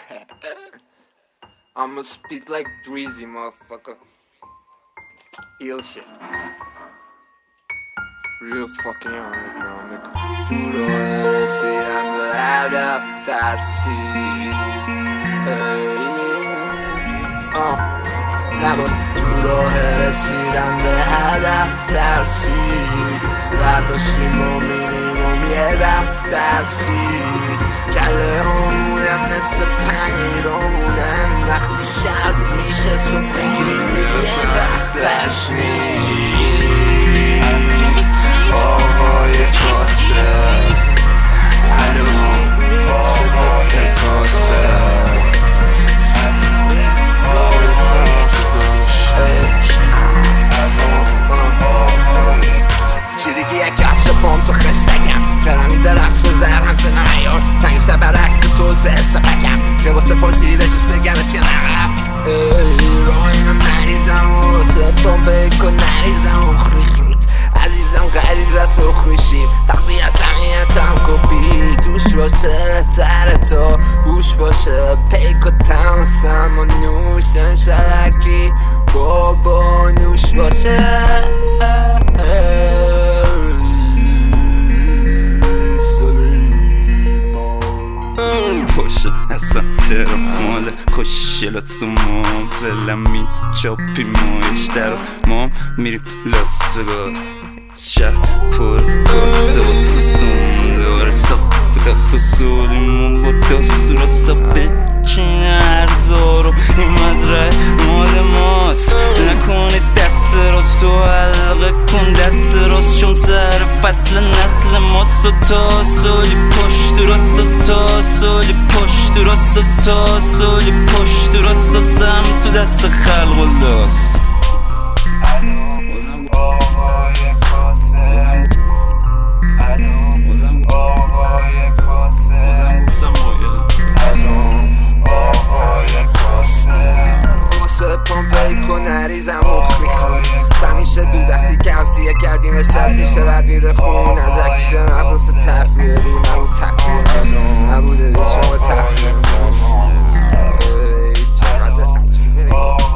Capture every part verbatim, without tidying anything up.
I'ma speak like Drizzy, motherfucker. Ill shit. Real fucking underground. تو راه رسیدم به هدف ترسید نباز تو راه رسیدم به هدف ترسید برداشتیم و مینیموم یه دفتر سید کله همونم مثل پنیرونم وقتی شب میشه صبح میبینی یه تختش نیست آقای کاسه الو آقای کاسه چی دیگه یک کسه پام تو خشتکم چرا می درخش و زر همسه نمیار تنگشتر برعکس سلسه استقکم که واسه فارسی رجوز بگمش که نقب رایم مریضم و واسه پام بکن نریزم و خریخ رود عزیزم غریز از سخریشیم تقضی از همیتم کپی توش باشه تر تا هوش باشه پیک و تماسم و نوشم شبرکی بابا نوش باشه پاشه اصلا تر مال خوشیلات سوما ولم می چاپی مایش در ما میریم لاس وگاس شهر پر کاسه و سوسون داره ساخت از سوسولیمون با دست راستا بچین ارزارو این مزرعه مال ماست نکنی دست راست و حلقه کن دست راست چون سر فصل نسل ماست و تا سالی پشت راست تا سالی پشت راست تا سالی پشت راست سم تو دست خلق و لاس نریزم مخ میخواد همیشه دودختی که همسیه کردیم اشتر میشه بعد میره خون از اکشه مقصوص تفریه دیم همون تفریه نبوده دی شما تفریه چقدر عجیبه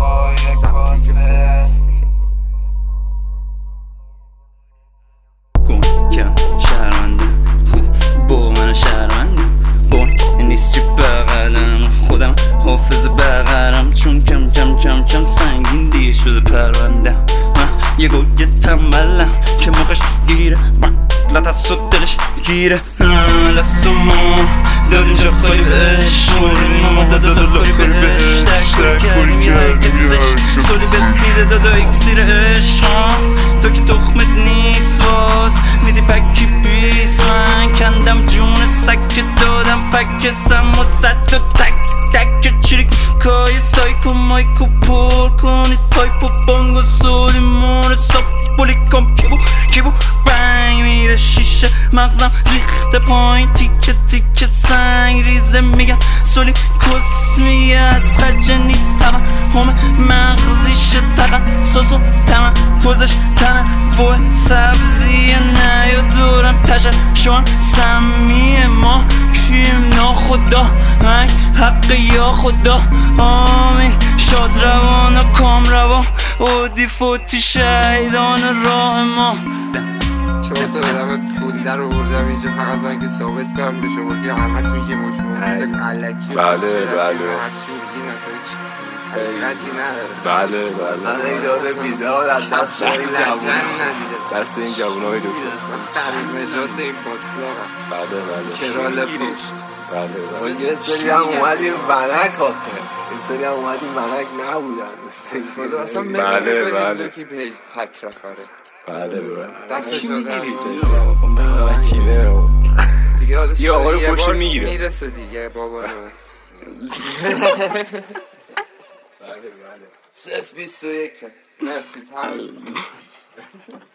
گم کم شهرمنده خوب با من شهرمنده بون نیست چی بغلم خودم حافظ بغلم چون کم کم کم کم سنگین دیگه شده پرونده من یه گویه تنبلم که موقعش گیره بقلت از صبح دلش گیره لست ما دادیم چه خواهی بهش موردیم اما دادا دلاری بهش تک کردیم یه حرکتیزش سولی بهت میده دادا اکسیر عشق تو که تخمت نیست باز میدی پکی پیس من کندم جون سک دادم پک سم و ست و تک تک چیریک کای سایکو مایکو پر کنید پایپ و بانگ و سولیمون ساب بولی کم کیبو کیبو بنگ میده شیشه مغزم ریخته پایین تیکه تیکه سنگ ریزه میگم سولی کس میگه از خجنی تمام همه مغزیشه تقن سوسو تمام کوزش تنه فوه سبزیه نه یا دورم تشه شوان سمیه ما کیم ناخدا من حق یا خدا آمین شاد روان و کام روان اودی فوتی شهیدان راه ما چون تو دادم کونده رو بردم اینجا فقط با اینکه ثابت کنم به شما که همه توی که مشمون بوده علکی بله بله حقیقتی نداره بله بله من این داده بیدار از دست این جوون دست این جوون های دکتر تحریم نجات این باطلاق بله بله کرال پشت بله بله یه سری هم اومدیم ونک آخه یه سری هم اومدیم ونک نبودن خدا اصلا متر بگیم که به تک رفاره بله بله دستش کی میگیری؟ کینه دیگه حالا یه آقا رو پشت میگیره میرسه دیگه بابا رو بله بله صف بیست و یک مرسی تمام